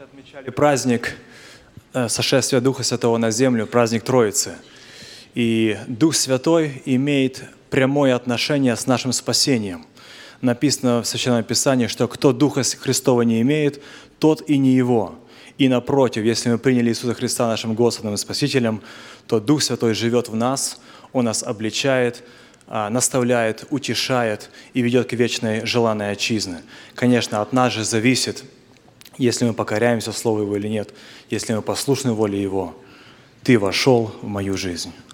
отмечали праздник сошествия Духа Святого на землю, праздник Троицы. И Дух Святой имеет прямое отношение с нашим спасением. Написано в Священном Писании, что кто Духа Христова не имеет, тот и не Его. И напротив, если мы приняли Иисуса Христа нашим Господом и Спасителем, то Дух Святой живет в нас, Он нас обличает, наставляет, утешает и ведет к вечной желанной отчизне. Конечно, от нас же зависит, если мы покоряемся Слову Его или нет, если мы послушны воле Его. Ты вошел в мою жизнь.